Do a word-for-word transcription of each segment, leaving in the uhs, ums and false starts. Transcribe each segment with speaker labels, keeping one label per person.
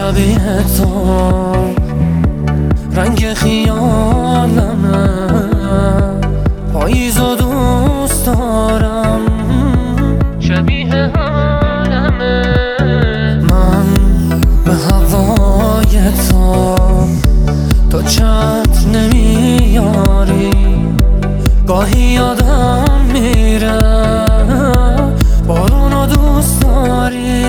Speaker 1: شبیه تو رنگ خیالمه، پاییز و دوست دارم شبیه حالمه. من به هوای تو تو چت نمیاری، گاهی یادم میره بارونو دوست داری.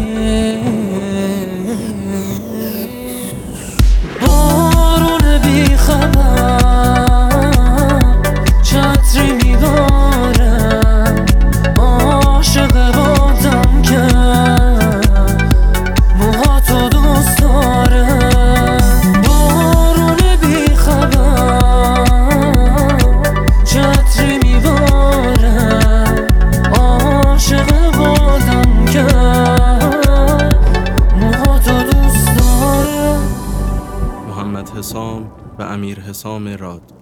Speaker 1: بارون بی خبر چتری میباره، عاشق بادم که موهاتو دوست داره. بارون بی خبر چتری میباره، عاشق بادم که موهاتو دوست داره.
Speaker 2: محمد حسام و امیر حسام راد.